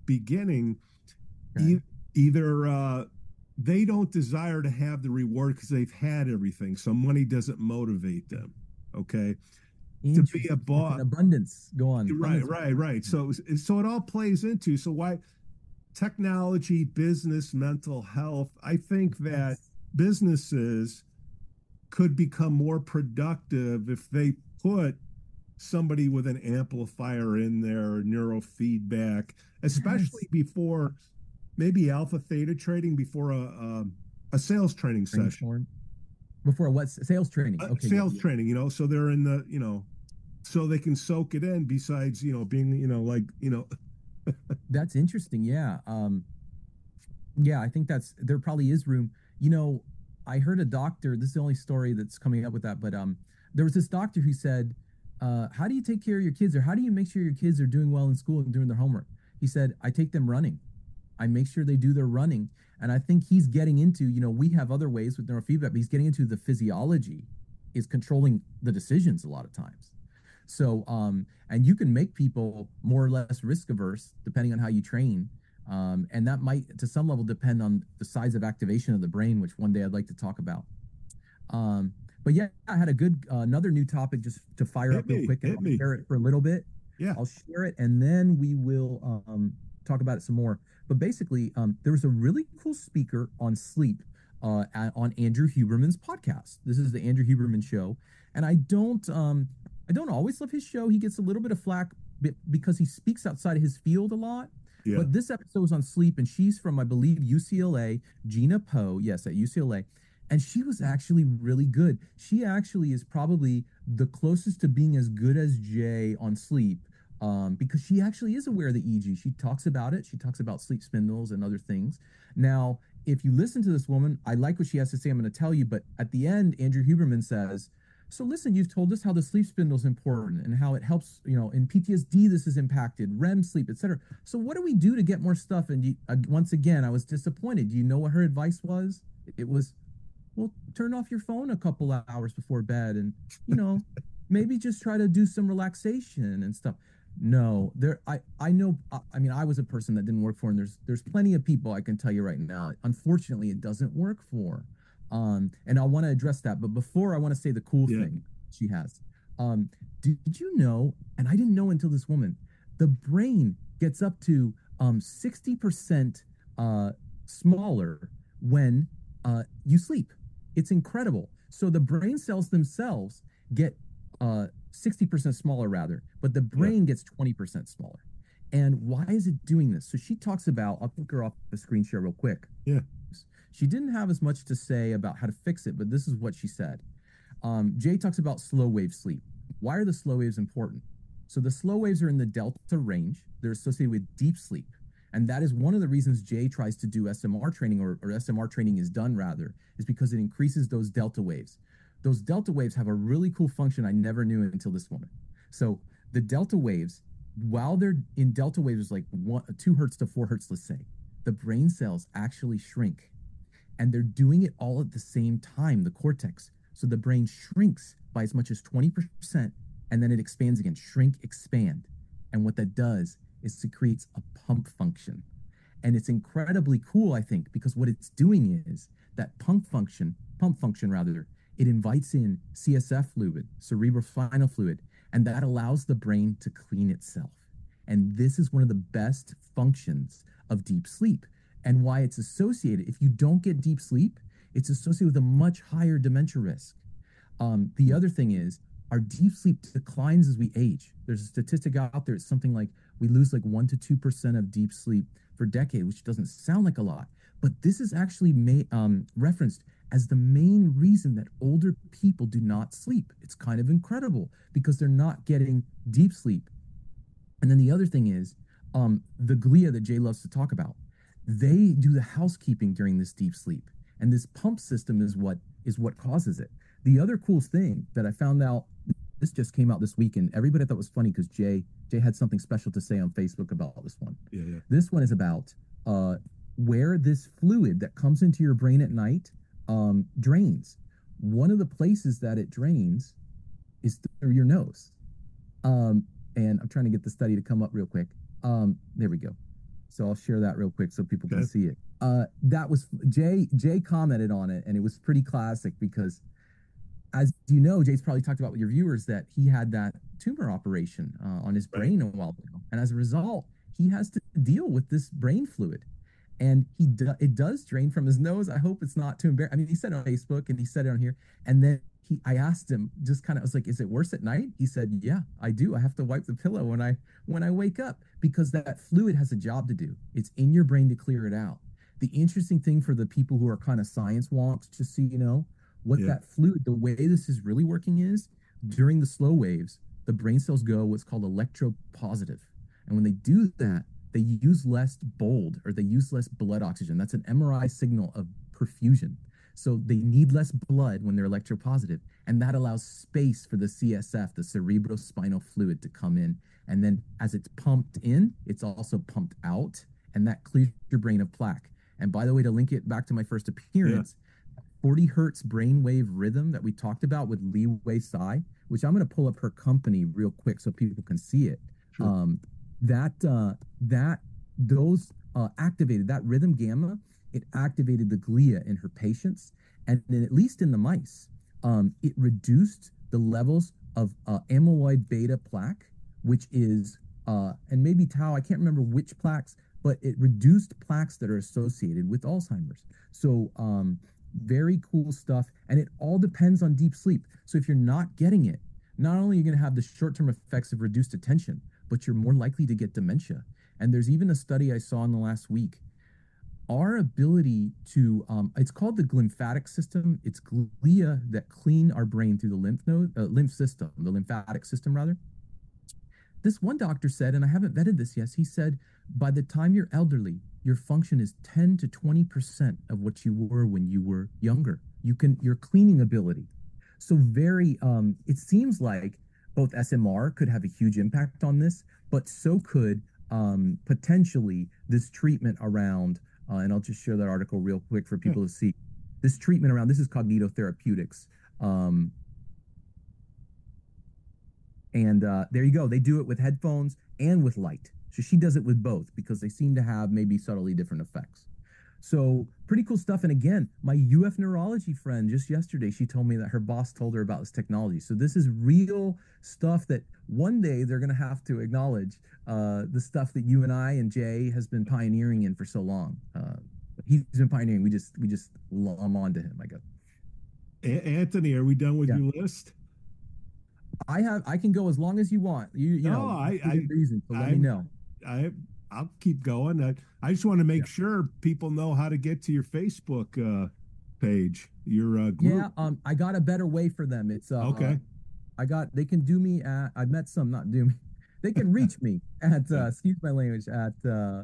Speaker 2: beginning,
Speaker 3: Okay.
Speaker 2: either they don't desire to have the reward because they've had everything, so money doesn't motivate them. Okay, to be a
Speaker 3: Interesting. It's an
Speaker 2: boss,
Speaker 3: abundance. Go on.
Speaker 2: right,
Speaker 3: Abundance.
Speaker 2: right, right. So it all plays into, so why technology, business, mental health. I think that
Speaker 3: Yes.
Speaker 2: businesses could become more productive if they put somebody with an amplifier in there, neurofeedback, especially
Speaker 3: Yes.
Speaker 2: before maybe alpha theta trading, before a sales training session,
Speaker 3: Brainstorm. Before what? Sales training. Okay. Yeah.
Speaker 2: sales training, so they're in the, so they can soak it in besides, being, like,
Speaker 3: That's interesting. Yeah. Yeah, I think there probably is room. You know, I heard a doctor, this is the only story that's coming up with that, but there was this doctor who said, how do you take care of your kids, or how do you make sure your kids are doing well in school and doing their homework? He said, I take them running. I make sure they do their running. And I think he's getting into, we have other ways with neurofeedback, but he's getting into the physiology is controlling the decisions a lot of times. So, and you can make people more or less risk averse depending on how you train. And that might, to some level, depend on the size of activation of the brain, which one day I'd like to talk about. But yeah, I had a good, another new topic just to fire
Speaker 2: hit
Speaker 3: up real
Speaker 2: me,
Speaker 3: quick, and
Speaker 2: hit
Speaker 3: I'll
Speaker 2: me.
Speaker 3: share it for a little bit.
Speaker 2: Yeah.
Speaker 3: I'll share it, and then we will talk about it some more. But basically, there was a really cool speaker on sleep on Andrew Huberman's podcast. This is the Andrew Huberman Show, and I don't always love his show. He gets a little bit of flack because he speaks outside of his field a lot.
Speaker 2: Yeah.
Speaker 3: But this episode was on sleep, and she's from, I believe, UCLA, Gina Poe. Yes, at UCLA. And she was actually really good. She actually is probably the closest to being as good as Jay on sleep, because she actually is aware of the EEG. She talks about it. She talks about sleep spindles and other things. Now, if you listen to this woman, I like what she has to say. I'm going to tell you. But at the end, Andrew Huberman says, so listen, you've told us how the sleep spindle is important and how it helps, in PTSD, this is impacted, REM sleep, etc. So what do we do to get more stuff? And once again, I was disappointed. Do you know what her advice was? It was, well, turn off your phone a couple of hours before bed and, maybe just try to do some relaxation and stuff. No, I know, I mean, I was a person that didn't work for, and there's plenty of people I can tell you right now, unfortunately, it doesn't work for. And I want to address that. But before, I want to say the cool thing she has. Did you know, and I didn't know until this woman, the brain gets up to 60% smaller when you sleep. It's incredible. So the brain cells themselves get 60% smaller, rather, but the brain gets 20% smaller. And why is it doing this? So she talks about, I'll take her off the screen share real quick.
Speaker 2: Yeah.
Speaker 3: She didn't have as much to say about how to fix it, but this is what she said. Jay talks about slow wave sleep. Why are the slow waves important? So the slow waves are in the delta range. They're associated with deep sleep. And that is one of the reasons Jay tries to do SMR training, or SMR training is done, rather, is because it increases those delta waves. Those delta waves have a really cool function I never knew until this moment. So the delta waves, while they're in delta waves, like 2 hertz to 4 hertz, let's say, the brain cells actually shrink. And they're doing it all at the same time, the cortex. So the brain shrinks by as much as 20%, and then it expands again, shrink, expand. And what that does is it creates a pump function. And it's incredibly cool, I think, because what it's doing is that pump function rather, it invites in CSF fluid, cerebrospinal fluid, and that allows the brain to clean itself. And this is one of the best functions of deep sleep. And why it's associated, if you don't get deep sleep, it's associated with a much higher dementia risk. The other thing is, our deep sleep declines as we age. There's a statistic out there, it's something like we lose like 1 to 2% of deep sleep for a decade, which doesn't sound like a lot. But this is actually referenced as the main reason that older people do not sleep. It's kind of incredible because they're not getting deep sleep. And then the other thing is, the glia that Jay loves to talk about. They do the housekeeping during this deep sleep, and this pump system is what causes it. The other cool thing that I found out, this just came out this week, and everybody thought was funny because Jay had something special to say on Facebook about this one.
Speaker 2: Yeah.
Speaker 3: This one is about where this fluid that comes into your brain at night drains. One of the places that it drains is through your nose. And I'm trying to get the study to come up real quick. There we go. So I'll share that real quick so people can
Speaker 2: Okay.
Speaker 3: see it. That was Jay commented on it, and it was pretty classic because, as you know, Jay's probably talked about with your viewers that he had that tumor operation on his
Speaker 2: Right.
Speaker 3: brain a while ago, and as a result, he has to deal with this brain fluid, and it does drain from his nose. I hope it's not too embarrassing. I mean, he said it on Facebook and he said it on here, and then I asked him just kind of, I was like, "Is it worse at night?" He said, "Yeah, I do. I have to wipe the pillow when I wake up because that fluid has a job to do. It's in your brain to clear it out." The interesting thing for the people who are kind of science wonks, just so you know, what
Speaker 2: Yeah.
Speaker 3: that fluid, the way this is really working is during the slow waves, the brain cells go what's called electropositive. And when they do that, they use less bold or they use less blood oxygen. That's an MRI signal of perfusion. So they need less blood when they're electropositive. And that allows space for the CSF, the cerebrospinal fluid, to come in. And then as it's pumped in, it's also pumped out. And that clears your brain of plaque. And by the way, to link it back to my first appearance, 40 hertz brainwave rhythm that we talked about with Li Wei Sai, which I'm going to pull up her company real quick so people can see it.
Speaker 2: Sure.
Speaker 3: Those activated that rhythm gamma. It activated the glia in her patients, and then at least in the mice, it reduced the levels of amyloid beta plaque, which is and maybe tau. I can't remember which plaques, but it reduced plaques that are associated with Alzheimer's. So very cool stuff, and it all depends on deep sleep. So if you're not getting it, not only are you going to have the short-term effects of reduced attention, but you're more likely to get dementia. And there's even a study I saw in the last week. Our ability to, it's called the glymphatic system. It's glia that clean our brain through the lymph system, the lymphatic system rather. This one doctor said, and I haven't vetted this yet, he said, by the time you're elderly, your function is 10 to 20% of what you were when you were younger. Your cleaning ability. So it seems like both SMR could have a huge impact on this, but so could potentially this treatment around, and I'll just share that article real quick for people to see. This treatment around, this is Cognitotherapeutics. There you go. They do it with headphones and with light. So she does it with both because they seem to have maybe subtly different effects. So pretty cool stuff. And again, my UF neurology friend just yesterday, she told me that her boss told her about this technology. So this is real stuff that one day they're going to have to acknowledge the stuff that you and I and Jay has been pioneering in for so long. He's been pioneering. We just I'm on to him, I guess.
Speaker 2: Anthony, are we done with your list?
Speaker 3: I can go as long as you want. You know, reason, so let me know.
Speaker 2: I'll keep going. I just want to make sure people know how to get to your Facebook page, your group.
Speaker 3: Yeah, I got a better way for them. It's
Speaker 2: okay.
Speaker 3: They can do me at, I've met some, not do me. They can reach me at excuse my language, at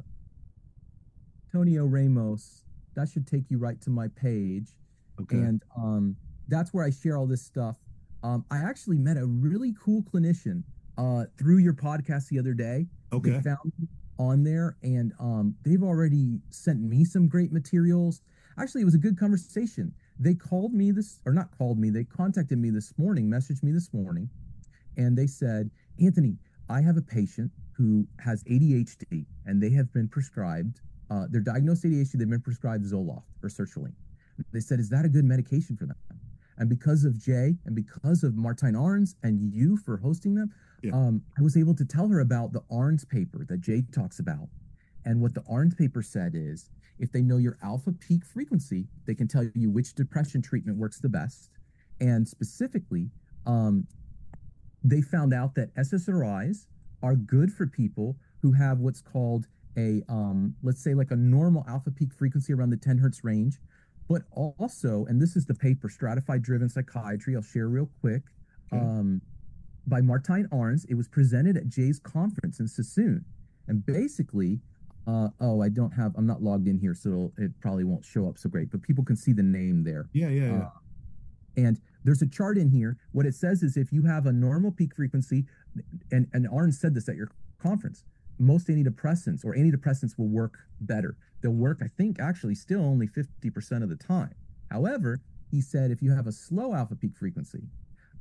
Speaker 3: Tonio Ramos. That should take you right to my page.
Speaker 2: Okay.
Speaker 3: And that's where I share all this stuff. I actually met a really cool clinician through your podcast the other day.
Speaker 2: Okay.
Speaker 3: They found me on there, and they've already sent me some great materials. Actually, it was a good conversation. They called me not called me, they contacted me this morning, messaged me this morning, and they said, Anthony, I have a patient who has ADHD, and they have been prescribed, they're diagnosed ADHD, they've been prescribed Zoloft or sertraline. They said, is that a good medication for them? And because of Jay and because of Martijn Arns and you for hosting them, I was able to tell her about the Arns paper that Jay talks about. And what the Arns paper said is, if they know your alpha peak frequency, they can tell you which depression treatment works the best. And specifically, they found out that SSRIs are good for people who have what's called a, let's say like a normal alpha peak frequency around the 10 hertz range. But also, and this is the paper, Stratified Driven Psychiatry, I'll share real quick, by Martijn Arns. It was presented at Jay's conference in Sassoon. And basically, I'm not logged in here, so it probably won't show up so great, but people can see the name there.
Speaker 2: Yeah.
Speaker 3: And there's a chart in here. What it says is if you have a normal peak frequency, and Arns said this at your conference, most antidepressants will work better. They'll work, I think, actually still only 50% of the time. However, he said if you have a slow alpha peak frequency,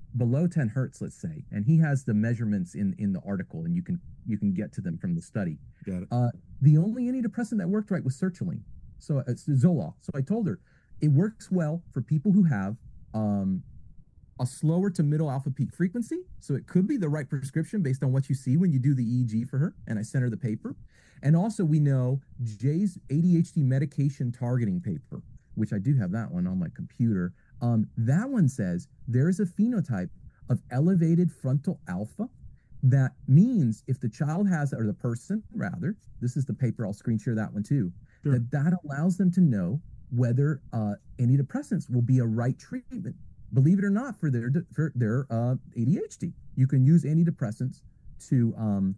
Speaker 3: below 10 hertz, let's say, and he has the measurements in the article, and you can get to them from the study.
Speaker 2: Got it.
Speaker 3: The only antidepressant that worked right was sertraline, so it's Zoloft. So I told her it works well for people who have a slower to middle alpha peak frequency. So it could be the right prescription based on what you see when you do the EEG for her. And I sent her the paper. And also we know Jay's ADHD medication targeting paper, which I do have that one on my computer. That one says there's a phenotype of elevated frontal alpha. That means if the child has, or the person rather, this is the paper, I'll screen share that one too, sure, that allows them to know whether antidepressants will be a right treatment. Believe it or not, for their ADHD, you can use antidepressants to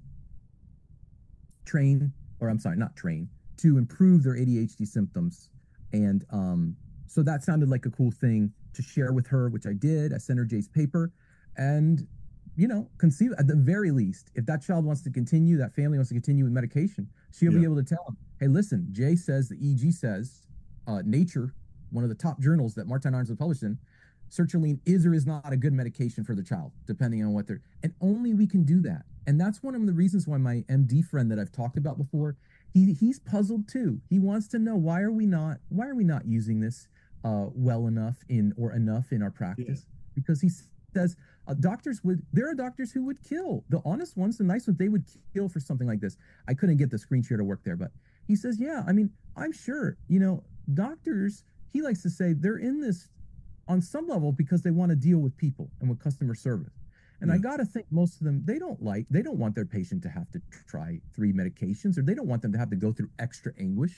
Speaker 3: to improve their ADHD symptoms. And so that sounded like a cool thing to share with her, which I did. I sent her Jay's paper, and conceive at the very least, if that child wants to continue, that family wants to continue with medication, she'll be able to tell them, hey, listen, Jay says, the EEG says, Nature, one of the top journals that Martijn Arndt published in, sertraline is or is not a good medication for the child, depending on what they're, and only we can do that. And that's one of the reasons why my MD friend that I've talked about before, he's puzzled too. He wants to know, why are we not using this well enough enough in our practice? Because he says there are doctors who would kill, the honest ones, the nice ones, they would kill for something like this. I couldn't get the screen share to work there, but he says, yeah, I mean, I'm sure, doctors, he likes to say they're in this on some level because they want to deal with people and with customer service. And I got to think most of them, they don't want their patient to have to try 3 medications, or they don't want them to have to go through extra anguish,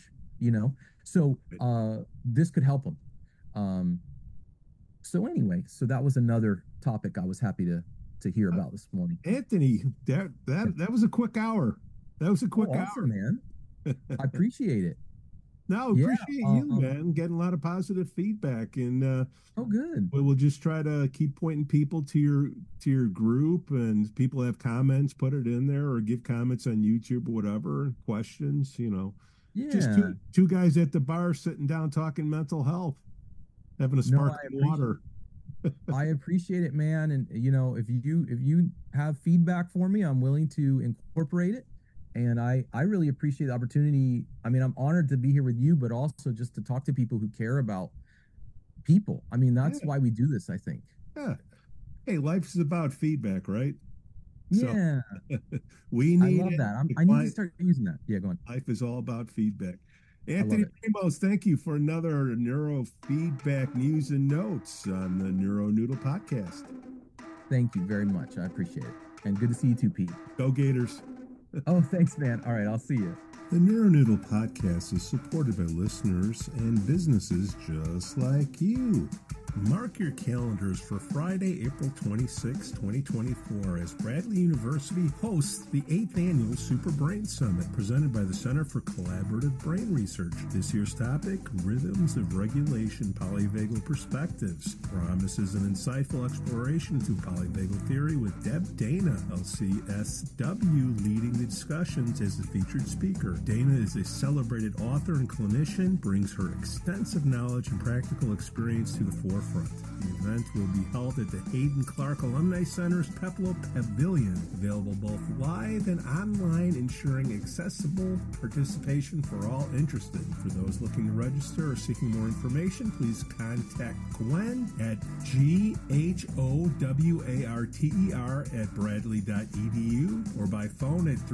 Speaker 3: So this could help them. So anyway, so that was another topic I was happy to hear about this morning.
Speaker 2: Anthony, that was a quick hour. That was a quick hour,
Speaker 3: man. I appreciate it.
Speaker 2: No, appreciate you, man. Getting a lot of positive feedback, and
Speaker 3: good.
Speaker 2: We'll just try to keep pointing people to your group, and people have comments, put it in there, or give comments on YouTube or whatever, questions. Just two guys at the bar sitting down talking mental health, having a sparkling water.
Speaker 3: I appreciate it, man. And if you have feedback for me, I'm willing to incorporate it. And I really appreciate the opportunity. I mean, I'm honored to be here with you, but also just to talk to people who care about people. I mean, that's why we do this, I think.
Speaker 2: Yeah. Hey, life is about feedback, right?
Speaker 3: Yeah.
Speaker 2: So, we need
Speaker 3: I love that. I need to start using that. Yeah, go on.
Speaker 2: Life is all about feedback. Anthony Primos, thank you for another neurofeedback news and notes on the NeuroNoodle podcast.
Speaker 3: Thank you very much. I appreciate it. And good to see you too, Pete.
Speaker 2: Go Gators.
Speaker 3: Oh, thanks, man. All right, I'll see you.
Speaker 2: The NeuroNoodle podcast is supported by listeners and businesses just like you. Mark your calendars for Friday, April 26, 2024, as Bradley University hosts the 8th Annual Super Brain Summit, presented by the Center for Collaborative Brain Research. This year's topic, Rhythms of Regulation, Polyvagal Perspectives, promises an insightful exploration to polyvagal theory with Deb Dana, LCSW, leading the discussions as the featured speaker. Dana is a celebrated author and clinician, brings her extensive knowledge and practical experience to the forefront. The event will be held at the Hayden Clark Alumni Center's Peplo Pavilion, available both live and online, ensuring accessible participation for all interested. For those looking to register or seeking more information, please contact Gwen at GHOWARTER@bradley.edu or by phone at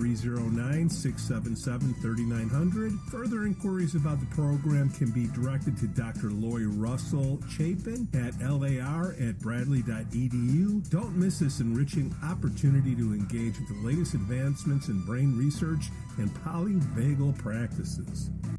Speaker 2: 309-677-3900. Further inquiries about the program can be directed to Dr. Lori Russell Chapin at LAR@bradley.edu. Don't miss this enriching opportunity to engage with the latest advancements in brain research and polyvagal practices.